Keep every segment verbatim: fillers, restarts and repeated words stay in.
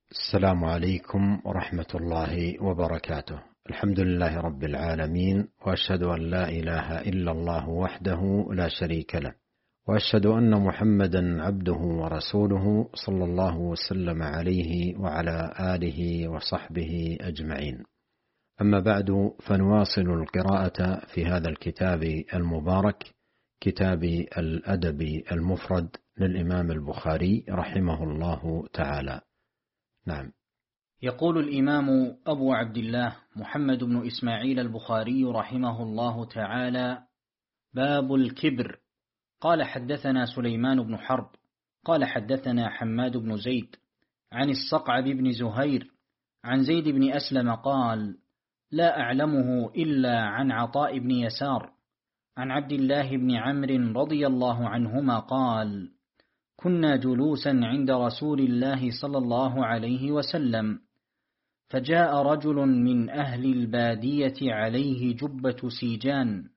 السلام عليكم ورحمة الله وبركاته. الحمد لله رب العالمين، وأشهد أن لا إله إلا الله وحده لا شريك له، وأشهد أن محمدا عبده ورسوله صلى الله وسلم عليه وعلى آله وصحبه أجمعين. أما بعد، فنواصل القراءة في هذا الكتاب المبارك، كتاب الأدب المفرد للإمام البخاري رحمه الله تعالى. نعم. يقول الإمام أبو عبد الله محمد بن إسماعيل البخاري رحمه الله تعالى: باب الكبر. قال حدثنا سليمان بن حرب قال حدثنا حماد بن زيد عن الصقعب بن زهير عن زيد بن أسلم قال: لا أعلمه إلا عن عطاء بن يسار عن عبد الله بن عمرو رضي الله عنهما قال: كنا جلوسا عند رسول الله صلى الله عليه وسلم، فجاء رجل من أهل البادية عليه جبة سيجان،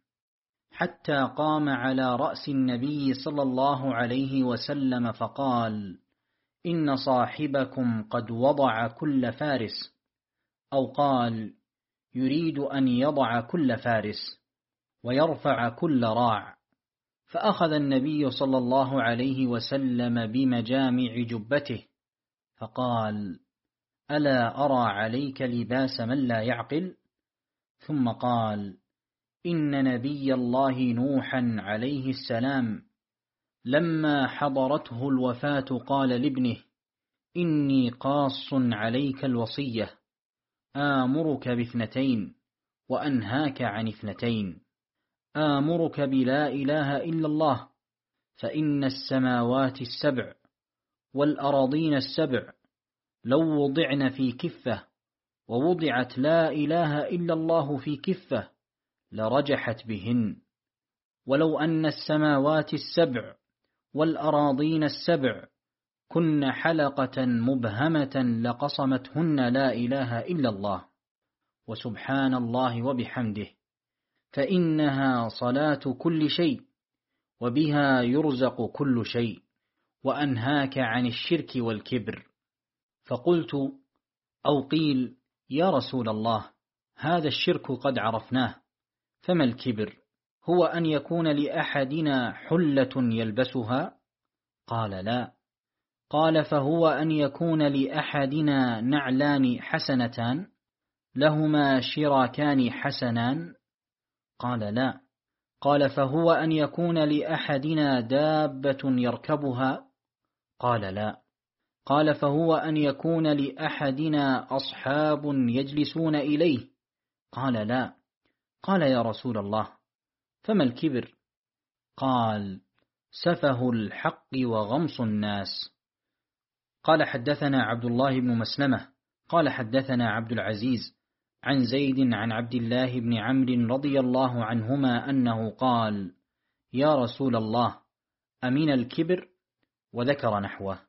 حتى قام على رأس النبي صلى الله عليه وسلم فقال: إن صاحبكم قد وضع كل فارس، أو قال: يريد أن يضع كل فارس ويرفع كل راع. فأخذ النبي صلى الله عليه وسلم بمجامع جبته فقال: ألا أرى عليك لباس من لا يعقل؟ ثم قال: إن نبي الله نوحا عليه السلام لما حضرته الوفاة قال لابنه: إني قاص عليك الوصية، آمرك باثنتين وأنهاك عن اثنتين. آمرك بلا إله إلا الله، فإن السماوات السبع والأراضين السبع لو وضعن في كفة ووضعت لا إله إلا الله في كفة لرجحت بهن، ولو أن السماوات السبع والأراضين السبع كن حلقة مبهمة لقصمتهن لا إله إلا الله وسبحان الله وبحمده، فإنها صلاة كل شيء وبها يرزق كل شيء، وأنهاك عن الشرك والكبر. فقلت أو قيل: يا رسول الله، هذا الشرك قد عرفناه، فما الكبر؟ هو أن يكون لأحدنا حلة يلبسها؟ قال: لا. قال: فهو أن يكون لأحدنا نعلان حسنتان لهما شراكان حسنان؟ قال: لا. قال: فهو أن يكون لأحدنا دابة يركبها؟ قال: لا. قال: فهو أن يكون لأحدنا أصحاب يجلسون إليه؟ قال: لا. قال: يا رسول الله، فما الكبر؟ قال: سفه الحق وغمص الناس. قال حدثنا عبد الله بن مسلمة قال حدثنا عبد العزيز عن زيد عن عبد الله بن عمرو رضي الله عنهما أنه قال: يا رسول الله، أمن الكبر؟ وذكر نحوه.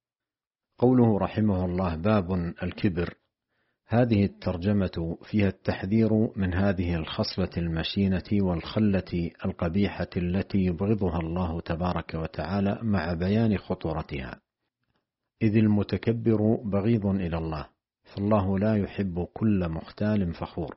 قوله رحمه الله: باب الكبر، هذه الترجمة فيها التحذير من هذه الخصلة المشينة والخلة القبيحة التي يبغضها الله تبارك وتعالى، مع بيان خطورتها، إذ المتكبر بغيض إلى الله، فالله لا يحب كل مختال فخور.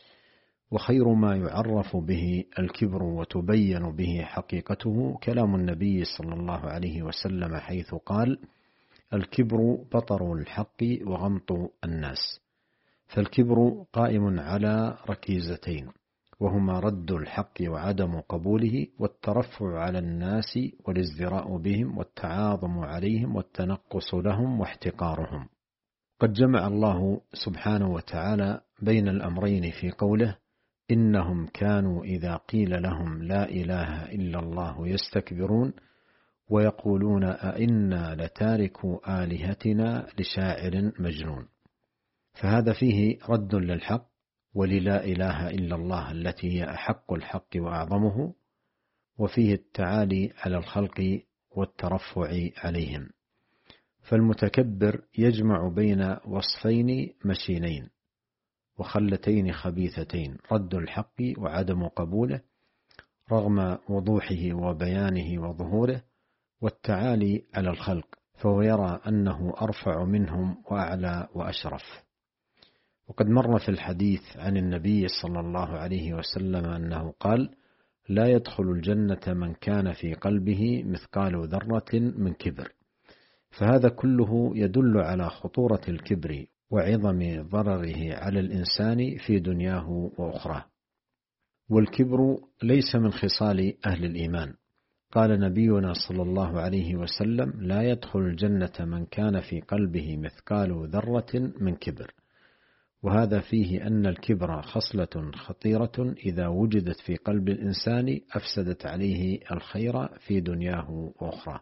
وخير ما يعرف به الكبر وتبين به حقيقته كلام النبي صلى الله عليه وسلم، حيث قال: الكبر بطر الحق وغمط الناس. فالكبر قائم على ركيزتين، وهما رد الحق وعدم قبوله، والترفع على الناس والازدراء بهم، والتعاظم عليهم، والتنقص لهم واحتقارهم. قد جمع الله سبحانه وتعالى بين الأمرين في قوله: إنهم كانوا إذا قيل لهم لا إله إلا الله يستكبرون ويقولون أئنا لتاركوا آلهتنا لشاعر مجنون. فهذا فيه رد للحق وللا إله إلا الله التي هي أحق الحق وأعظمه، وفيه التعالي على الخلق والترفع عليهم. فالمتكبر يجمع بين وصفين مشينين وخلتين خبيثتين: رد الحق وعدم قبوله رغم وضوحه وبيانه وظهوره، والتعالي على الخلق فهو يرى أنه أرفع منهم وأعلى وأشرف. وقد مر في الحديث عن النبي صلى الله عليه وسلم أنه قال: لا يدخل الجنة من كان في قلبه مثقال ذرة من كبر. فهذا كله يدل على خطورة الكبر وعظم ضرره على الإنسان في دنياه وأخراه. والكبر ليس من خصال أهل الإيمان. قال نبينا صلى الله عليه وسلم: لا يدخل الجنة من كان في قلبه مثقال ذرة من كبر. وهذا فيه أن الكبر خصلة خطيرة إذا وجدت في قلب الإنسان أفسدت عليه الخير في دنياه وأخراه.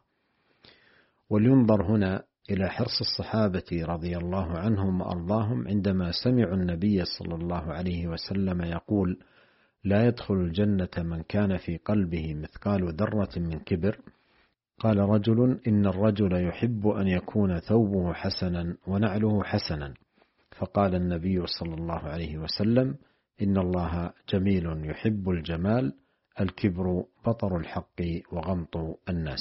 ولينظر هنا إلى حرص الصحابة رضي الله عنهم وأرضاهم عندما سمعوا النبي صلى الله عليه وسلم يقول: لا يدخل الجنة من كان في قلبه مثقال ذرة من كبر. قال رجل: إن الرجل يحب أن يكون ثوبه حسنا ونعله حسنا. فقال النبي صلى الله عليه وسلم: إن الله جميل يحب الجمال، الكبر بطر الحق وغمط الناس.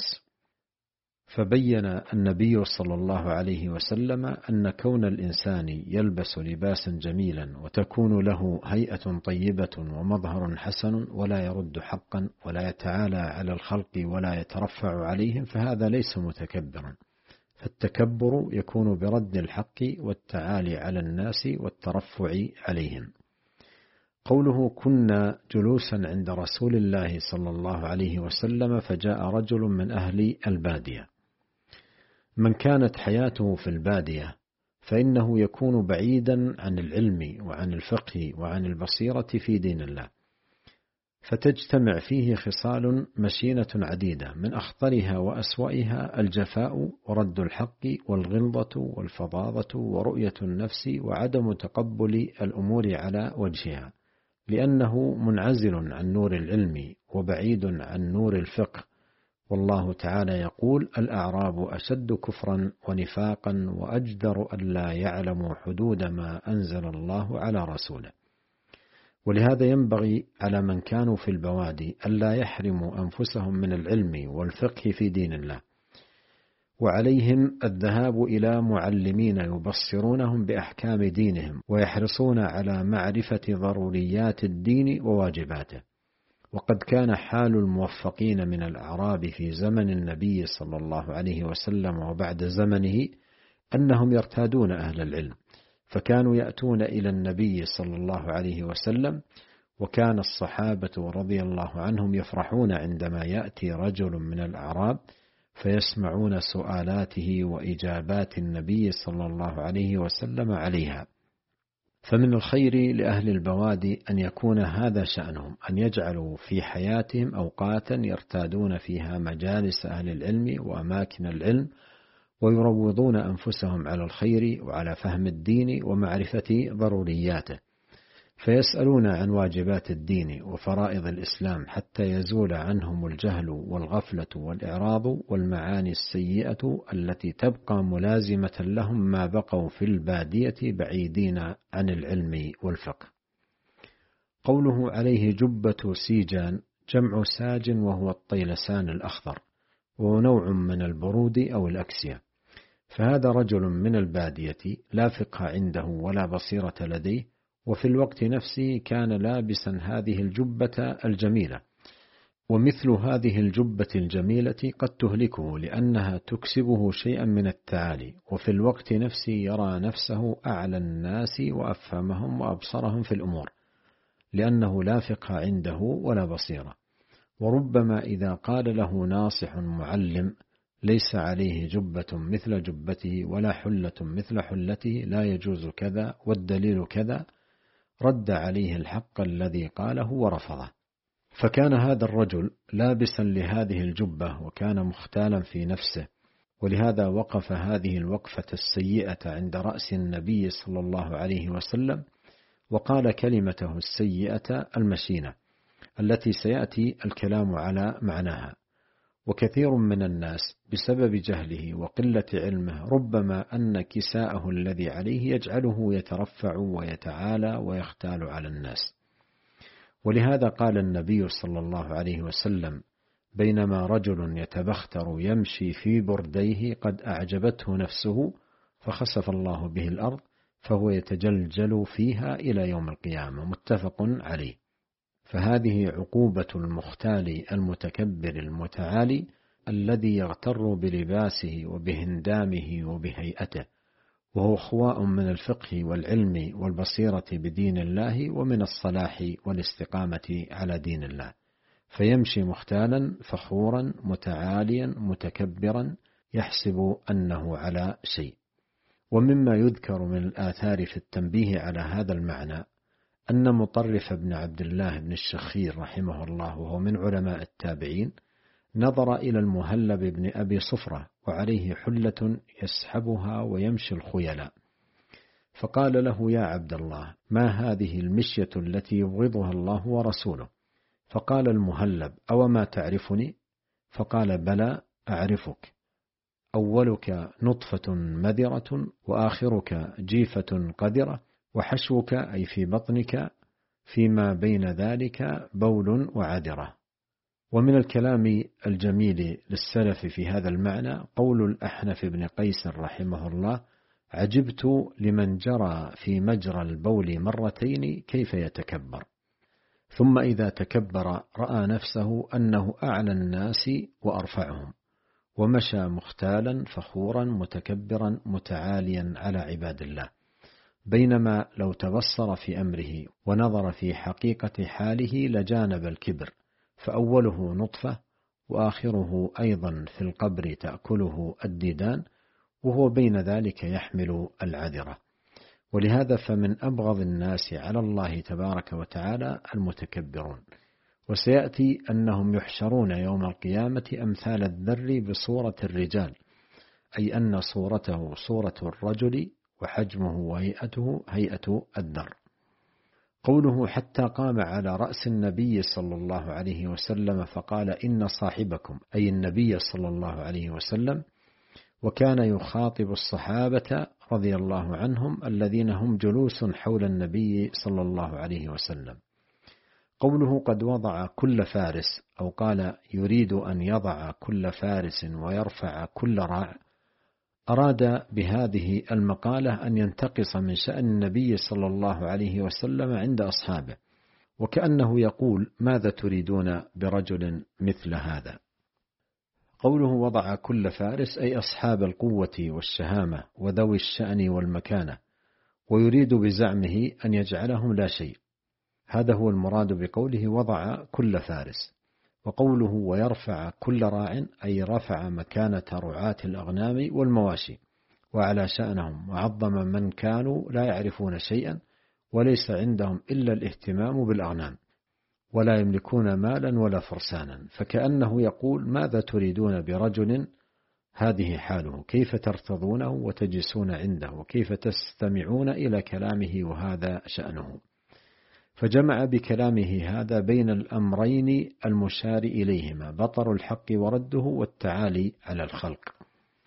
فبين النبي صلى الله عليه وسلم أن كون الإنسان يلبس لباسا جميلا وتكون له هيئة طيبة ومظهر حسن ولا يرد حقا ولا يتعالى على الخلق ولا يترفع عليهم، فهذا ليس متكبرا. فالتكبر يكون برد الحق والتعالي على الناس والترفع عليهم. قوله: كنا جلوسا عند رسول الله صلى الله عليه وسلم فجاء رجل من أهل البادية. من كانت حياته في البادية فإنه يكون بعيدا عن العلم وعن الفقه وعن البصيرة في دين الله، فتجتمع فيه خصال مشينة عديدة، من أخطرها وأسوأها الجفاء ورد الحق والغلظة والفظاظة ورؤية النفس وعدم تقبل الأمور على وجهها، لأنه منعزل عن نور العلم وبعيد عن نور الفقه. والله تعالى يقول: الأعراب أشد كفرا ونفاقا وأجدر ألا يعلموا حدود ما أنزل الله على رسوله. ولهذا ينبغي على من كانوا في البوادي ألا يحرموا أنفسهم من العلم والفقه في دين الله، وعليهم الذهاب إلى معلمين يبصرونهم بأحكام دينهم ويحرصون على معرفة ضروريات الدين وواجباته. وقد كان حال الموفقين من الأعراب في زمن النبي صلى الله عليه وسلم وبعد زمنه أنهم يرتادون أهل العلم، فكانوا يأتون إلى النبي صلى الله عليه وسلم، وكان الصحابة رضي الله عنهم يفرحون عندما يأتي رجل من الأعراب فيسمعون سؤالاته وإجابات النبي صلى الله عليه وسلم عليها. فمن الخير لأهل البوادي أن يكون هذا شأنهم، أن يجعلوا في حياتهم أوقاتا يرتادون فيها مجالس أهل العلم وأماكن العلم، ويروضون أنفسهم على الخير وعلى فهم الدين ومعرفة ضرورياته، فيسألون عن واجبات الدين وفرائض الإسلام حتى يزول عنهم الجهل والغفلة والإعراض والمعاني السيئة التي تبقى ملازمة لهم ما بقوا في البادية بعيدين عن العلم والفقه. قوله: عليه جبة سيجان، جمع ساج وهو الطيلسان الأخضر، وهو نوع من البرود أو الأكسية. فهذا رجل من البادية لا فقه عنده ولا بصيرة لديه، وفي الوقت نفسه كان لابسا هذه الجبة الجميلة. ومثل هذه الجبة الجميلة قد تهلكه، لأنها تكسبه شيئا من التعالي، وفي الوقت نفسه يرى نفسه أعلى الناس وأفهمهم وأبصرهم في الأمور، لأنه لا فقه عنده ولا بصيرة. وربما إذا قال له ناصح معلم: ليس عليه جبة مثل جبته ولا حلة مثل حلته، لا يجوز كذا والدليل كذا، رد عليه الحق الذي قاله ورفضه. فكان هذا الرجل لابسا لهذه الجبة وكان مختالا في نفسه، ولهذا وقف هذه الوقفة السيئة عند رأس النبي صلى الله عليه وسلم، وقال كلمته السيئة المشينة التي سيأتي الكلام على معناها. وكثير من الناس بسبب جهله وقلة علمه ربما أن كساءه الذي عليه يجعله يترفع ويتعالى ويختال على الناس. ولهذا قال النبي صلى الله عليه وسلم: بينما رجل يتبختر يمشي في برديه قد أعجبته نفسه فخسف الله به الأرض فهو يتجلجل فيها إلى يوم القيامة. متفق عليه. فهذه عقوبة المختال المتكبر المتعالي الذي يغتر بلباسه وبهندامه وبهيئته، وهو خواء من الفقه والعلم والبصيرة بدين الله ومن الصلاح والاستقامة على دين الله، فيمشي مختالا فخورا متعاليا متكبرا يحسب أنه على شيء. ومما يذكر من الآثار في التنبيه على هذا المعنى أن مطرف بن عبد الله بن الشخير رحمه الله وهو من علماء التابعين نظر إلى المهلب بن أبي صفرة وعليه حلة يسحبها ويمشي الخيلاء، فقال له: يا عبد الله، ما هذه المشية التي يبغضها الله ورسوله؟ فقال المهلب: أو ما تعرفني؟ فقال: بلى أعرفك، أولك نطفة مذرة وآخرك جيفة قذرة وحشوك أي في بطنك فيما بين ذلك بول وعذرة. ومن الكلام الجميل للسلف في هذا المعنى قول الأحنف بن قيس رحمه الله: عجبت لمن جرى في مجرى البول مرتين كيف يتكبر، ثم إذا تكبر رأى نفسه أنه أعلى الناس وأرفعهم، ومشى مختالا فخورا متكبرا متعاليا على عباد الله، بينما لو تبصر في أمره ونظر في حقيقة حاله لجانب الكبر، فأوله نطفة وآخره أيضا في القبر تأكله الديدان، وهو بين ذلك يحمل العذرة. ولهذا فمن أبغض الناس على الله تبارك وتعالى المتكبرون. وسيأتي أنهم يحشرون يوم القيامة أمثال الذر بصورة الرجال، أي أن صورته صورة الرجل وحجمه وهيئته هيئة الذر. قوله: حتى قام على رأس النبي صلى الله عليه وسلم فقال: إن صاحبكم، أي النبي صلى الله عليه وسلم، وكان يخاطب الصحابة رضي الله عنهم الذين هم جلوس حول النبي صلى الله عليه وسلم. قوله: قد وضع كل فارس، أو قال يريد أن يضع كل فارس ويرفع كل راع، أراد بهذه المقالة أن ينتقص من شأن النبي صلى الله عليه وسلم عند أصحابه، وكأنه يقول: ماذا تريدون برجل مثل هذا؟ قوله: وضع كل فارس، أي أصحاب القوة والشهامة وذوي الشأن والمكانة، ويريد بزعمه أن يجعلهم لا شيء. هذا هو المراد بقوله وضع كل فارس. وقوله ويرفع كل راع، أي رفع مكانة رعاة الأغنام والمواشي وعلى شأنهم، وعظم من كانوا لا يعرفون شيئا وليس عندهم إلا الاهتمام بالأغنام، ولا يملكون مالا ولا فرسانا، فكأنه يقول: ماذا تريدون برجل هذه حاله؟ كيف ترتضونه وتجلسون عنده، وكيف تستمعون إلى كلامه وهذا شأنه؟ فجمع بكلامه هذا بين الأمرين المشار إليهما: بطر الحق ورده والتعالي على الخلق.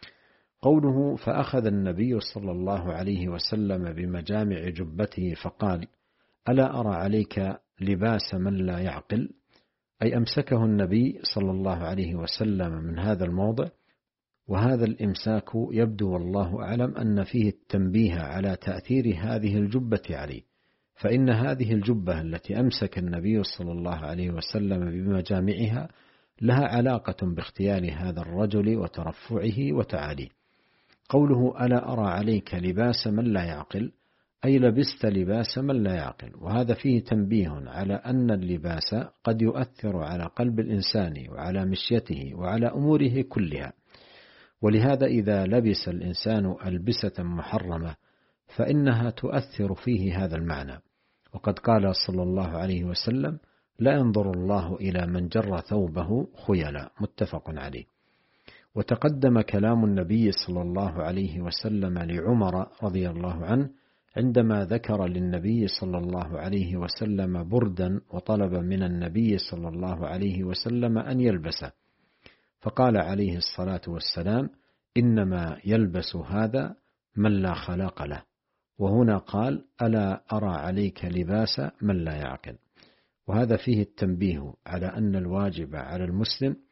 قوله: فأخذ النبي صلى الله عليه وسلم بمجامع جبته فقال: ألا أرى عليك لباس من لا يعقل؟ أي أمسكه النبي صلى الله عليه وسلم من هذا الموضع. وهذا الإمساك يبدو والله أعلم أن فيه التنبيه على تأثير هذه الجبة عليه، فإن هذه الجبة التي أمسك النبي صلى الله عليه وسلم بمجامعها لها علاقة باختيار هذا الرجل وترفعه وتعاليه. قوله: ألا أرى عليك لباس من لا يعقل، أي لبست لباس من لا يعقل. وهذا فيه تنبيه على أن اللباس قد يؤثر على قلب الإنسان وعلى مشيته وعلى أموره كلها، ولهذا إذا لبس الإنسان ألبسة محرمة فإنها تؤثر فيه هذا المعنى. وقد قال صلى الله عليه وسلم: لا ينظر الله إلى من جر ثوبه خيلا، متفق عليه. وتقدم كلام النبي صلى الله عليه وسلم لعمر رضي الله عنه عندما ذكر للنبي صلى الله عليه وسلم بردا وطلب من النبي صلى الله عليه وسلم أن يلبسه، فقال عليه الصلاة والسلام: إنما يلبس هذا من لا خلاق له. وهنا قال: ألا أرى عليك لباس من لا يعقل. وهذا فيه التنبيه على أن الواجب على المسلم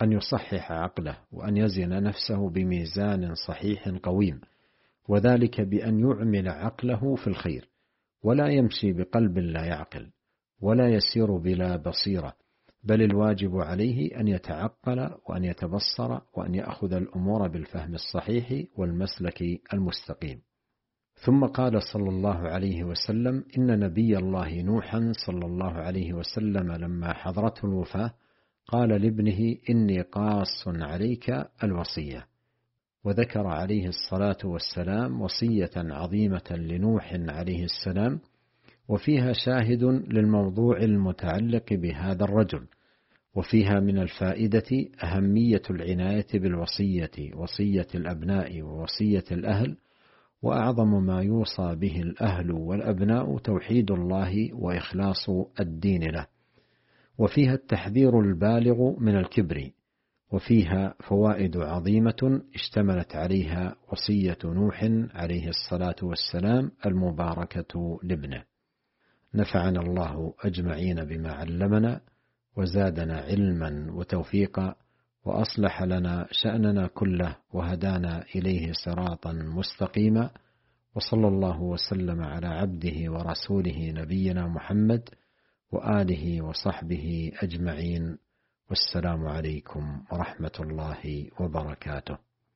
أن يصحح عقله وأن يزن نفسه بميزان صحيح قويم، وذلك بأن يعمل عقله في الخير، ولا يمشي بقلب لا يعقل، ولا يسير بلا بصيرة، بل الواجب عليه أن يتعقل وأن يتبصر وأن يأخذ الأمور بالفهم الصحيح والمسلك المستقيم. ثم قال صلى الله عليه وسلم: إن نبي الله نوحا صلى الله عليه وسلم لما حضرته الوفاة قال لابنه: إني قاص عليك الوصية. وذكر عليه الصلاة والسلام وصية عظيمة لنوح عليه السلام، وفيها شاهد للموضوع المتعلق بهذا الرجل، وفيها من الفائدة أهمية العناية بالوصية، وصية الأبناء ووصية الأهل، وأعظم ما يوصى به الأهل والأبناء توحيد الله وإخلاص الدين له. وفيها التحذير البالغ من الكبر، وفيها فوائد عظيمة اشتملت عليها وصية نوح عليه الصلاة والسلام المباركة لابنه. نفعنا الله أجمعين بما علمنا، وزادنا علما وتوفيقا، وأصلح لنا شأننا كله، وهدانا إليه صراطا مستقيما. وصلى الله وسلم على عبده ورسوله نبينا محمد وآله وصحبه أجمعين، والسلام عليكم ورحمة الله وبركاته.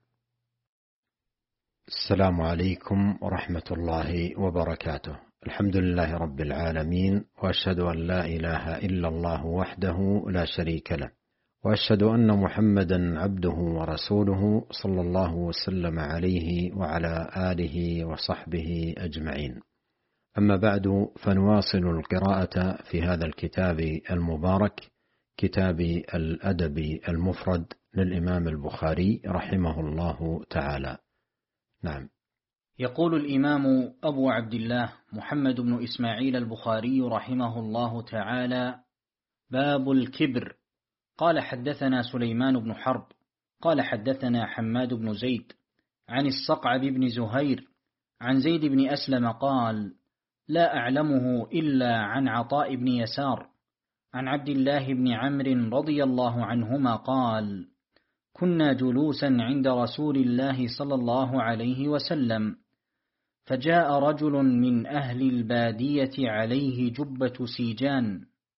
السلام عليكم ورحمة الله وبركاته. الحمد لله رب العالمين، وأشهد أن لا إله إلا الله وحده لا شريك له، وأشهد أن محمدا عبده ورسوله صلى الله وسلم عليه وعلى آله وصحبه أجمعين. أما بعد، فنواصل القراءة في هذا الكتاب المبارك، كتاب الأدب المفرد للإمام البخاري رحمه الله تعالى. نعم. يقول الإمام أبو عبد الله محمد بن إسماعيل البخاري رحمه الله تعالى: باب الكبر. قال حدثنا سليمان بن حرب قال حدثنا حماد بن زيد عن الصقعب بن زهير عن زيد بن أسلم قال: لا أعلمه إلا عن عطاء بن يسار عن عبد الله بن عمرو رضي الله عنهما قال: كنا جلوسا عند رسول الله صلى الله عليه وسلم، فجاء رجل من أهل البادية عليه جبة سيجان،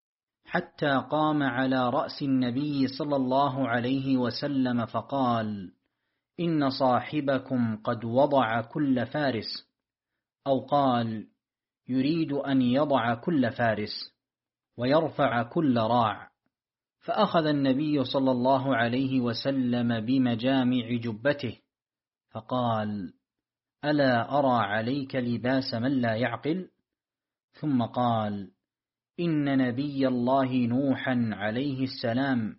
حتى قام على رأس النبي صلى الله عليه وسلم فقال: إن صاحبكم قد وضع كل فارس، أو قال: يريد أن يضع كل فارس ويرفع كل راع. فأخذ النبي صلى الله عليه وسلم بمجامع جبته فقال: ألا أرى عليك لباس من لا يعقل؟ ثم قال: إن نبي الله نوحا عليه السلام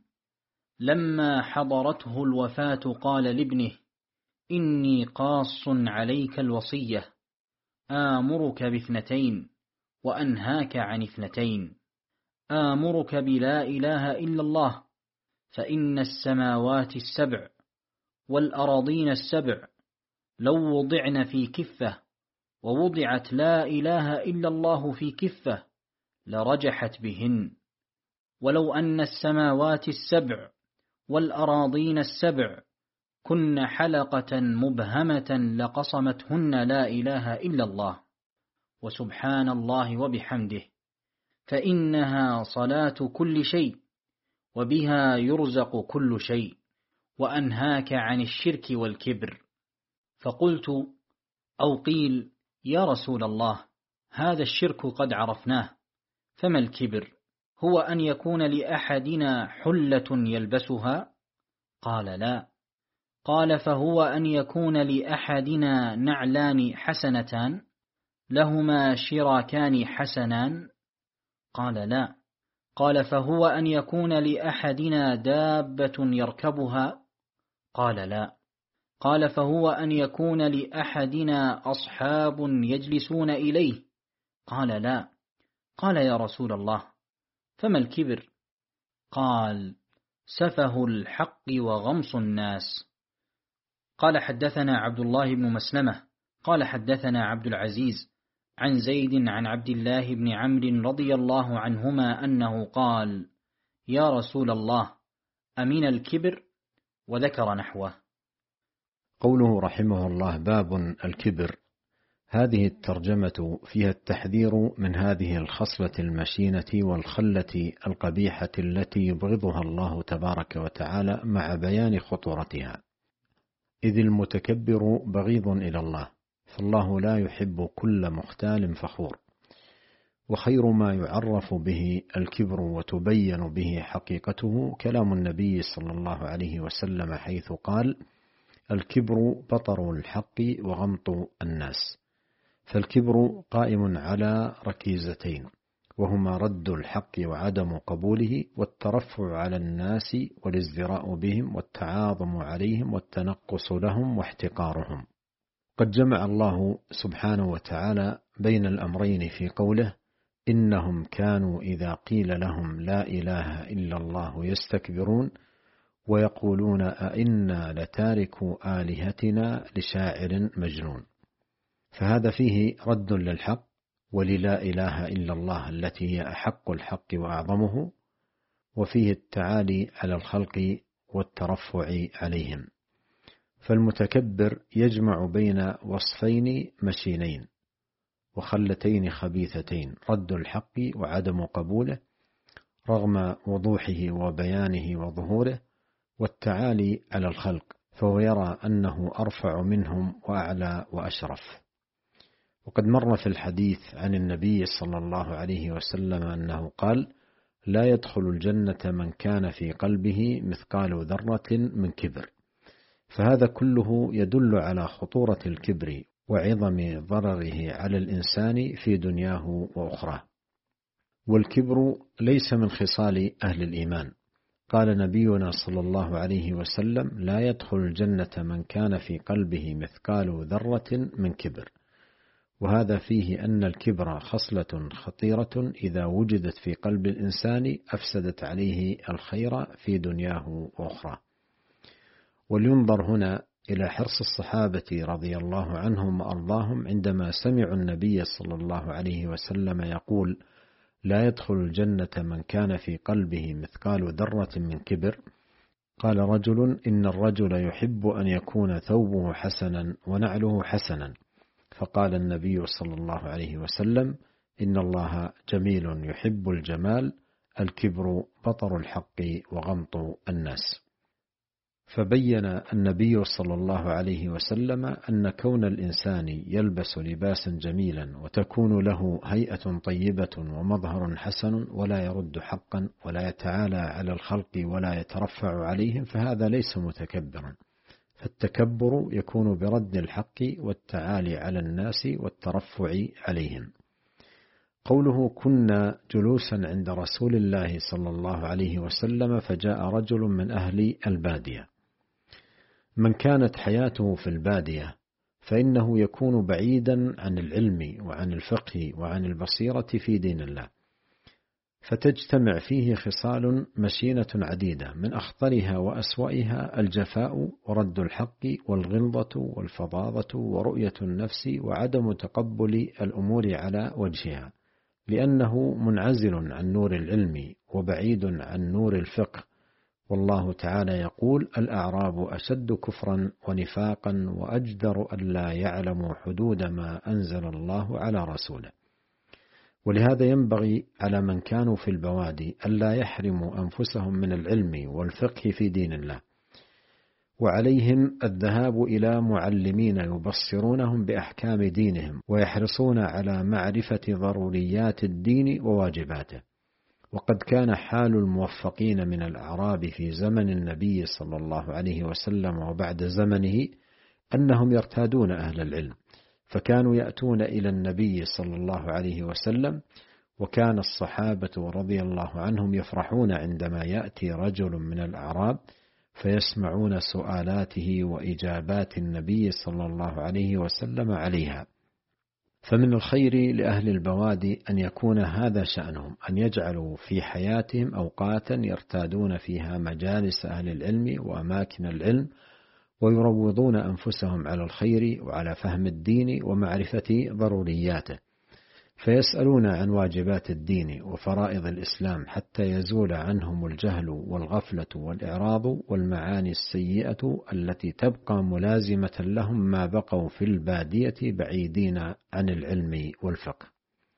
لما حضرته الوفاة قال لابنه: إني قاص عليك الوصية، آمرك باثنتين وأنهاك عن اثنتين. آمرك بلا إله إلا الله، فإن السماوات السبع والأراضين السبع لو وضعن في كفة ووضعت لا إله إلا الله في كفة لرجحت بهن، ولو أن السماوات السبع والأراضين السبع كن حلقة مبهمة لقصمتهن لا إله إلا الله وسبحان الله وبحمده، فإنها صلاة كل شيء وبها يرزق كل شيء، وأنهاك عن الشرك والكبر. فقلت أو قيل: يا رسول الله، هذا الشرك قد عرفناه، فما الكبر؟ هو أن يكون لأحدنا حلة يلبسها؟ قال: لا. قال: فهو أن يكون لأحدنا نعلان حسنتان لهما شراكان حسنان؟ قال: لا. قال: فهو أن يكون لأحدنا دابة يركبها؟ قال: لا. قال: فهو أن يكون لأحدنا أصحاب يجلسون إليه؟ قال: لا. قال: يا رسول الله، فما الكبر؟ قال: سفه الحق وغمص الناس. قال: حدثنا عبد الله بن مسلمة قال حدثنا عبد العزيز عن زيد عن عبد الله بن عمرو رضي الله عنهما أنه قال: يا رسول الله، أمين الكبر، وذكر نحوه. قوله رحمه الله: باب الكبر. هذه الترجمة فيها التحذير من هذه الخصلة المشينة والخلة القبيحة التي يبغضها الله تبارك وتعالى، مع بيان خطورتها، إذ المتكبر بغيض إلى الله، فالله لا يحب كل مختال فخور. وخير ما يعرف به الكبر وتبين به حقيقته كلام النبي صلى الله عليه وسلم، حيث قال: الكبر بطر الحق وغمط الناس. فالكبر قائم على ركيزتين، وهما رد الحق وعدم قبوله، والترفع على الناس والازدراء بهم، والتعاظم عليهم، والتنقص لهم واحتقارهم. قد جمع الله سبحانه وتعالى بين الأمرين في قوله: إنهم كانوا إذا قيل لهم لا إله إلا الله يستكبرون ويقولون أئنا لتاركوا آلهتنا لشاعر مجنون. فهذا فيه رد للحق وللا إله إلا الله التي هي أحق الحق وأعظمه، وفيه التعالي على الخلق والترفع عليهم. فالمتكبر يجمع بين وصفين مشينين وخلتين خبيثتين: رد الحق وعدم قبوله رغم وضوحه وبيانه وظهوره، والتعالي على الخلق، فهو يرى أنه أرفع منهم وأعلى وأشرف. وقد مر في الحديث عن النبي صلى الله عليه وسلم أنه قال: لا يدخل الجنة من كان في قلبه مثقال ذرة من كبر. فهذا كله يدل على خطورة الكبر وعظم ضرره على الإنسان في دنياه وأخراه. والكبر ليس من خصال أهل الإيمان. قال نبينا صلى الله عليه وسلم: لا يدخل الجنة من كان في قلبه مثقال ذرة من كبر. وهذا فيه أن الكبر خصلة خطيرة إذا وجدت في قلب الإنسان أفسدت عليه الخير في دنياه وأخراه. ولينظر هنا إلى حرص الصحابة رضي الله عنهم وأرضاهم عندما سمعوا النبي صلى الله عليه وسلم يقول: لا يدخل الجنة من كان في قلبه مثقال ذرة من كبر. قال رجل: إن الرجل يحب أن يكون ثوبه حسنا ونعله حسنا. فقال النبي صلى الله عليه وسلم: إن الله جميل يحب الجمال، الكبر بطر الحق وغمط الناس. فبين النبي صلى الله عليه وسلم أن كون الإنسان يلبس لباسا جميلا وتكون له هيئة طيبة ومظهر حسن ولا يرد حقا ولا يتعالى على الخلق ولا يترفع عليهم، فهذا ليس متكبرا. فالتكبر يكون برد الحق والتعالي على الناس والترفع عليهم. قوله: كنا جلوسا عند رسول الله صلى الله عليه وسلم فجاء رجل من أهل البادية. من كانت حياته في البادية فإنه يكون بعيدا عن العلم وعن الفقه وعن البصيرة في دين الله، فتجتمع فيه خصال مشينة عديدة، من أخطرها وأسوأها الجفاء ورد الحق والغلظة والفظاظة ورؤية النفس وعدم تقبل الأمور على وجهها، لأنه منعزل عن نور العلم وبعيد عن نور الفقه. والله تعالى يقول: الأعراب أشد كفرا ونفاقا وأجدر ألا يعلموا حدود ما أنزل الله على رسوله. ولهذا ينبغي على من كانوا في البوادي ألا يحرموا أنفسهم من العلم والفقه في دين الله، وعليهم الذهاب إلى معلمين يبصرونهم بأحكام دينهم ويحرصون على معرفة ضروريات الدين وواجباته. وقد كان حال الموفقين من الأعراب في زمن النبي صلى الله عليه وسلم وبعد زمنه أنهم يرتادون أهل العلم، فكانوا يأتون إلى النبي صلى الله عليه وسلم، وكان الصحابة رضي الله عنهم يفرحون عندما يأتي رجل من الأعراب فيسمعون سؤالاته وإجابات النبي صلى الله عليه وسلم عليها. فمن الخير لأهل البوادي أن يكون هذا شأنهم، أن يجعلوا في حياتهم أوقاتا يرتادون فيها مجالس أهل العلم وأماكن العلم، ويروضون أنفسهم على الخير وعلى فهم الدين ومعرفة ضرورياته. فيسألون عن واجبات الدين وفرائض الإسلام حتى يزول عنهم الجهل والغفلة والإعراض والمعاني السيئة التي تبقى ملازمة لهم ما بقوا في البادية بعيدين عن العلم والفقه.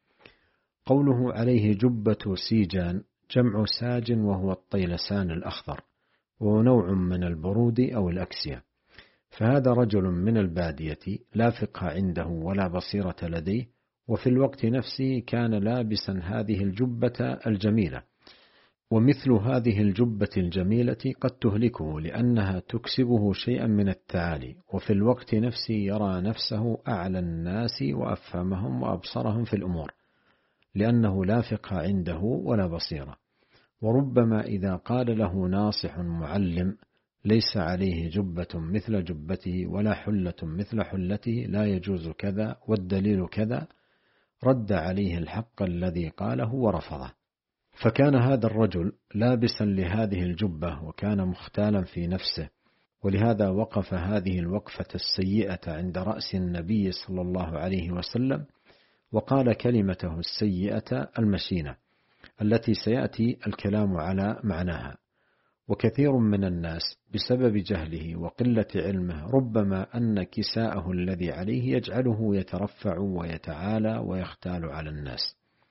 قوله عليه جبة سيجان جمع ساج وهو الطيلسان الأخضر، وهو نوع من البرود أو الأكسية. فهذا رجل من البادية لا فقه عنده ولا بصيرة لديه، وفي الوقت نفسه كان لابسا هذه الجبة الجميلة. ومثل هذه الجبة الجميلة قد تهلكه لأنها تكسبه شيئا من التعالي، وفي الوقت نفسه يرى نفسه أعلى الناس وأفهمهم وأبصرهم في الأمور، لأنه لا فقه عنده ولا بصيرة. وربما إذا قال له ناصح معلم ليس عليه جبة مثل جبته ولا حلة مثل حلته، لا يجوز كذا والدليل كذا، رد عليه الحق الذي قاله ورفضه. فكان هذا الرجل لابسا لهذه الجبة وكان مختالا في نفسه، ولهذا وقف هذه الوقفة السيئة عند رأس النبي صلى الله عليه وسلم، وقال كلمته السيئة المشينة التي سيأتي الكلام على معناها. وكثير من الناس بسبب جهله وقلة علمه ربما أن كساءه الذي عليه يجعله يترفع ويتعالى ويختال على الناس.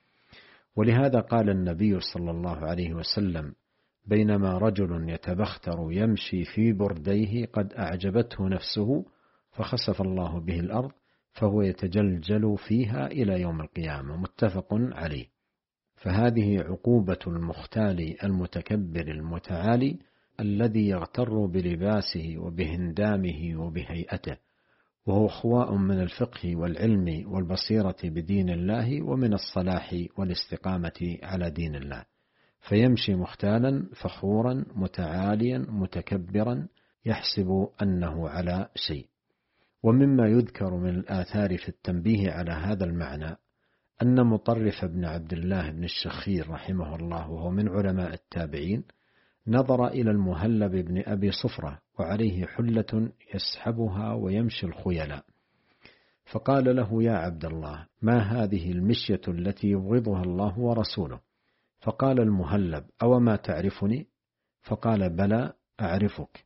ولهذا قال النبي صلى الله عليه وسلم: بينما رجل يتبختر يمشي في برديه قد أعجبته نفسه فخسف الله به الأرض فهو يتجلجل فيها إلى يوم القيامة. متفق عليه. فهذه عقوبة المختال المتكبر المتعالي الذي يغتر بلباسه وبهندامه وبهيئته، وهو خواء من الفقه والعلم والبصيرة بدين الله ومن الصلاح والاستقامة على دين الله، فيمشي مختالا فخورا متعاليا متكبرا يحسب أنه على شيء. ومما يذكر من الآثار في التنبيه على هذا المعنى أن مطرف بن عبد الله بن الشخير رحمه الله وهو من علماء التابعين نظر إلى المهلب بن أبي صفرة وعليه حلة يسحبها ويمشي الخيلاء، فقال له: يا عبد الله، ما هذه المشية التي يبغضها الله ورسوله؟ فقال المهلب: أو ما تعرفني؟ فقال: بلى أعرفك،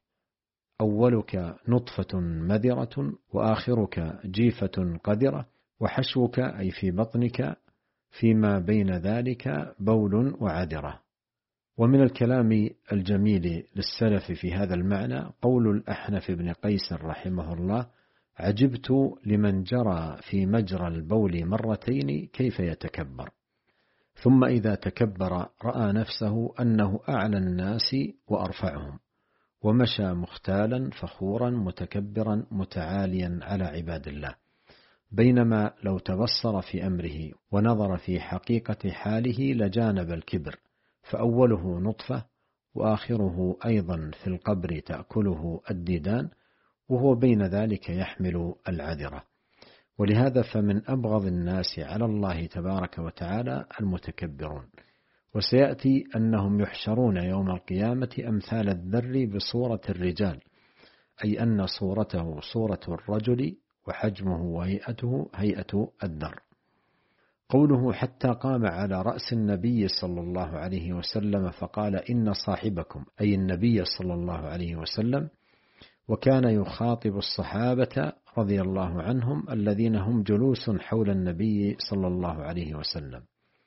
أولك نطفة مذرة وآخرك جيفة قذرة وحشوك أي في بطنك فيما بين ذلك بول وعذرة. ومن الكلام الجميل للسلف في هذا المعنى قول الأحنف بن قيس رحمه الله: عجبت لمن جرى في مجرى البول مرتين كيف يتكبر، ثم إذا تكبر رأى نفسه أنه أعلى الناس وأرفعهم، ومشى مختالا فخورا متكبرا متعاليا على عباد الله، بينما لو تبصر في أمره ونظر في حقيقة حاله لجانب الكبر، فأوله نطفة وآخره أيضا في القبر تأكله الديدان، وهو بين ذلك يحمل العذرة. ولهذا فمن أبغض الناس على الله تبارك وتعالى المتكبرون. وسيأتي أنهم يحشرون يوم القيامة أمثال الذر بصورة الرجال، أي أن صورته صورة الرجل وحجمه وهيئته هيئة الذر. قوله حتى قام على رأس النبي صلى الله عليه وسلم فقال: إن صاحبكم، أي النبي صلى الله عليه وسلم، وكان يخاطب الصحابة رضي الله عنهم الذين هم جلوس حول النبي صلى الله عليه وسلم.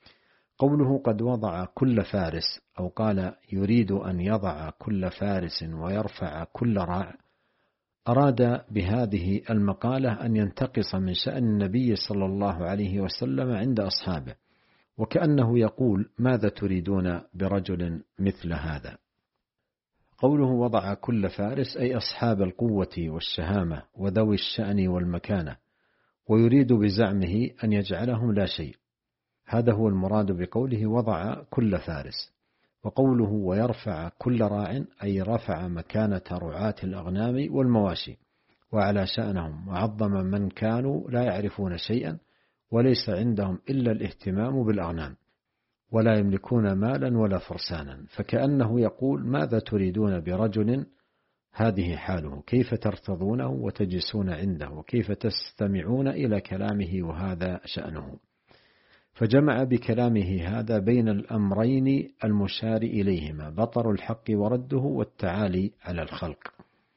قوله قد وضع كل فارس، أو قال يريد أن يضع كل فارس ويرفع كل راع، أراد بهذه المقالة أن ينتقص من شأن النبي صلى الله عليه وسلم عند أصحابه، وكأنه يقول: ماذا تريدون برجل مثل هذا؟ قوله وضع كل فارس أي أصحاب القوة والشهامة وذوي الشأن والمكانة، ويريد بزعمه أن يجعلهم لا شيء. هذا هو المراد بقوله وضع كل فارس. وقوله ويرفع كل راع أي رفع مكانة رعاة الأغنام والمواشي وعلى شأنهم، وعظم من كانوا لا يعرفون شيئا وليس عندهم إلا الاهتمام بالأغنام، ولا يملكون مالا ولا فرسانا، فكأنه يقول: ماذا تريدون برجل هذه حاله؟ كيف ترتضونه وتجلسون عنده؟ وكيف تستمعون إلى كلامه وهذا شأنه؟ فجمع بكلامه هذا بين الأمرين المشار إليهما: بطر الحق ورده، والتعالي على الخلق.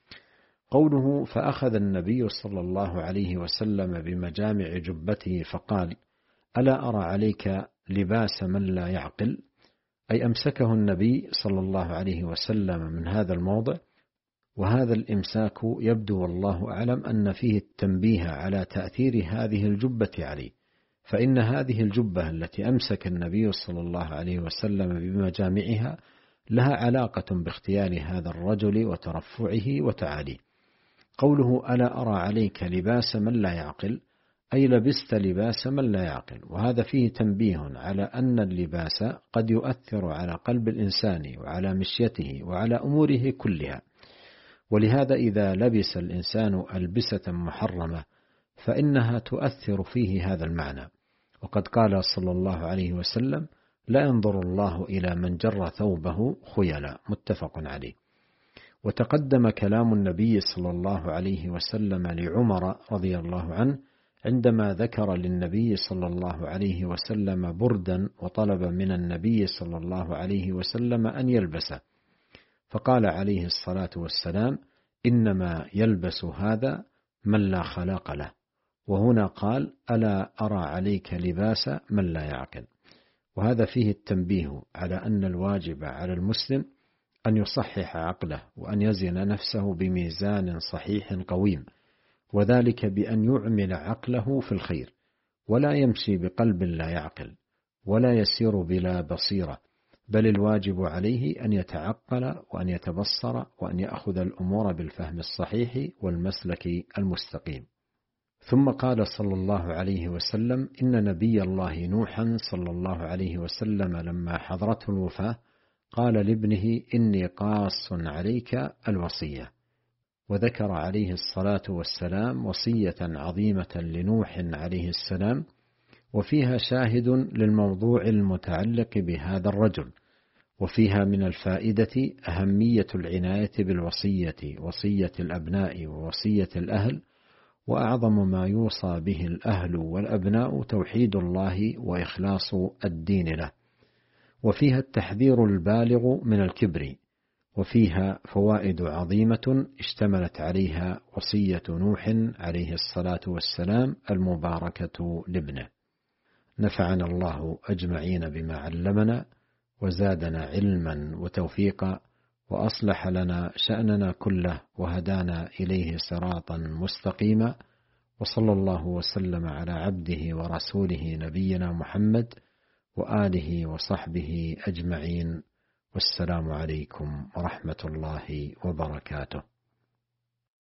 قوله: فأخذ النبي صلى الله عليه وسلم بمجامع جبته فقال: ألا أرى عليك لباس من لا يعقل؟ أي أمسكه النبي صلى الله عليه وسلم من هذا الموضع، وهذا الإمساك يبدو والله أعلم أن فيه التنبيه على تأثير هذه الجبة عليه، فإن هذه الجبة التي أمسك النبي صلى الله عليه وسلم بمجامعها لها علاقة باختيار هذا الرجل وترفعه وتعاليه. قوله: ألا أرى عليك لباس من لا يعقل، أي لبست لباس من لا يعقل، وهذا فيه تنبيه على أن اللباس قد يؤثر على قلب الإنسان وعلى مشيته وعلى أموره كلها، ولهذا إذا لبس الإنسان ألبسة محرمة فإنها تؤثر فيه هذا المعنى. وقد قال صلى الله عليه وسلم: لا ينظر الله إلى من جر ثوبه خيلا، متفق عليه. وتقدم كلام النبي صلى الله عليه وسلم لعمر رضي الله عنه عندما ذكر للنبي صلى الله عليه وسلم بردا وطلب من النبي صلى الله عليه وسلم أن يلبسه، فقال عليه الصلاة والسلام: إنما يلبس هذا من لا خلاق له. وهنا قال: ألا أرى عليك لباس من لا يعقل. وهذا فيه التنبيه على أن الواجب على المسلم أن يصحح عقله وأن يزن نفسه بميزان صحيح قويم، وذلك بأن يعمل عقله في الخير، ولا يمشي بقلب لا يعقل، ولا يسير بلا بصيرة، بل الواجب عليه أن يتعقل وأن يتبصر وأن يأخذ الأمور بالفهم الصحيح والمسلك المستقيم. ثم قال صلى الله عليه وسلم: إن نبي الله نوحا صلى الله عليه وسلم لما حضرته الوفاة قال لابنه: إني قاص عليك الوصية. وذكر عليه الصلاة والسلام وصية عظيمة لنوح عليه السلام، وفيها شاهد للموضوع المتعلق بهذا الرجل، وفيها من الفائدة أهمية العناية بالوصية، وصية الأبناء ووصية الأهل، وأعظم ما يوصى به الأهل والأبناء توحيد الله وإخلاص الدين له. وفيها التحذير البالغ من الكبر، وفيها فوائد عظيمة اشتملت عليها وصية نوح عليه الصلاة والسلام المباركة لابنه. نفعنا الله أجمعين بما علمنا، وزادنا علما وتوفيقا، وأصلح لنا شأننا كله، وهدانا إليه صراطا مستقيما. وصلى الله وسلم على عبده ورسوله نبينا محمد وآله وصحبه أجمعين، والسلام عليكم ورحمة الله وبركاته.